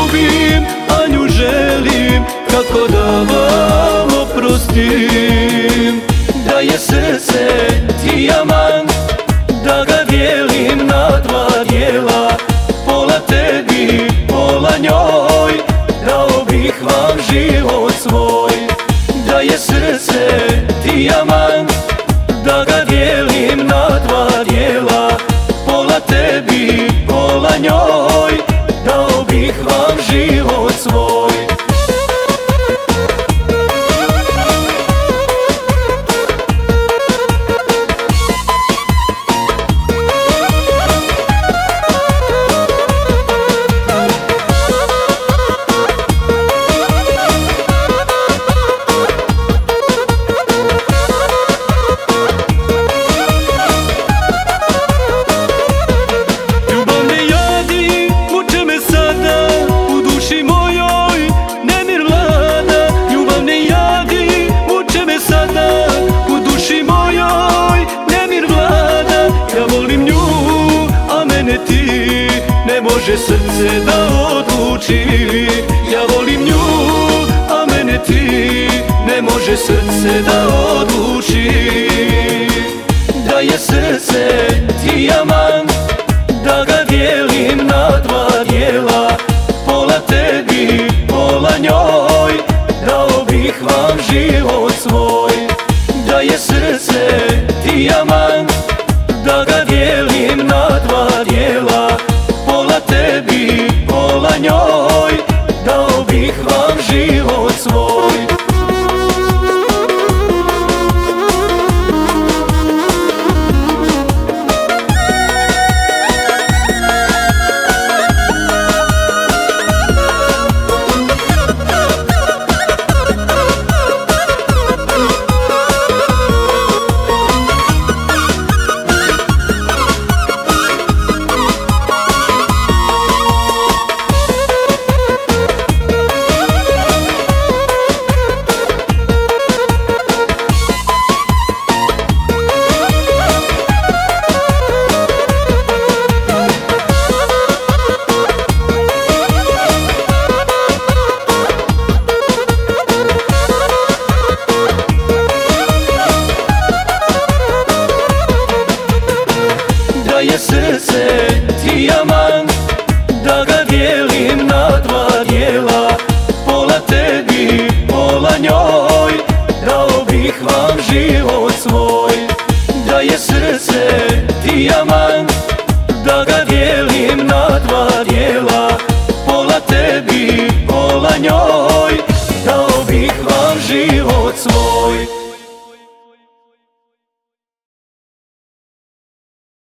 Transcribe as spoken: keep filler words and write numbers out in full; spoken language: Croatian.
ljubim, a nju želim, kako da vam oprostim. Da je srce dijamant, da ga dijelim na dva dijela, pola tebi, pola njoj, dao bih vam život svoj. Da je srce dijamant, da ga dijelim na dva dijela, pola tebi, pola njoj, dao bih vam život svoj. Ne može srce da odluči, ja volim nju, a mene ti. Ne može srce da odluči. Da je srce dijamant, da ga dijelim na dva dijela, pola tebi, pola njoj, dao bih vam život svoj. Da je srce dijamant, da ga dijelim na dva dijela, pola tebi, pola njoj, dao bih vam život svoj. Da je srce dijamant, da ga dijelim na dva dijela, pola tebi, pola njoj, dao bih vam život